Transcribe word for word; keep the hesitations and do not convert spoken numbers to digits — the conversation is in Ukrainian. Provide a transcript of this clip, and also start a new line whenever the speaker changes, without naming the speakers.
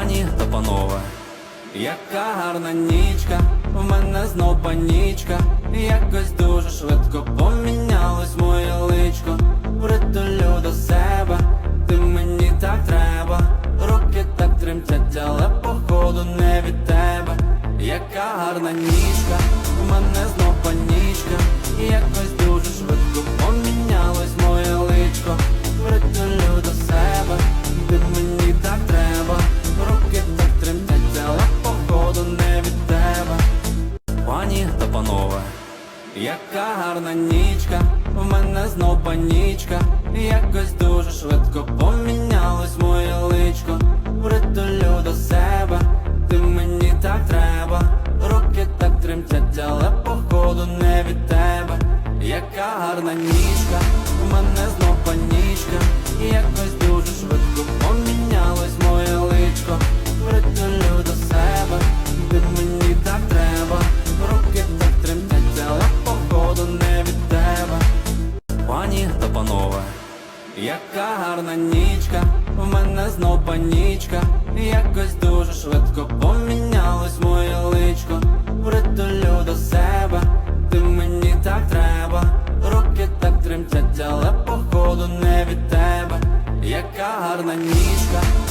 Пані та панове, яка гарна нічка, в мене знов панічка. Якось дуже швидко помінялось моє личко. Притулю до себе, ти мені так треба. Руки так тремтять, але походу не від тебе. Яка гарна нічка, в мене знов панічка. Якось дуже швидко помінялось моє личко. Притулю до себе, ти мені так треба. Руки так тремтять, але походу не від тебе. Пані та панове, яка гарна нічка, в мене знов панічка. Якось дуже швидко помінялось моє личко. Притулю до себе, ти мені так треба. Руки так тремтять, але походу не від тебе. Яка гарна нічка, в мене знов панічка. Якось дуже швидко помінялось моє личко. Притулю до себе, ти мені так треба. Руки так тремтять, але походу не від тебе. Пані та панове, яка гарна нічка, в мене знов панічка. Якось дуже швидко помінялось моє личко. Притулю до себе, ти мені так треба. Руки так тремтять, але походу не від тебе. Яка гарна нічка,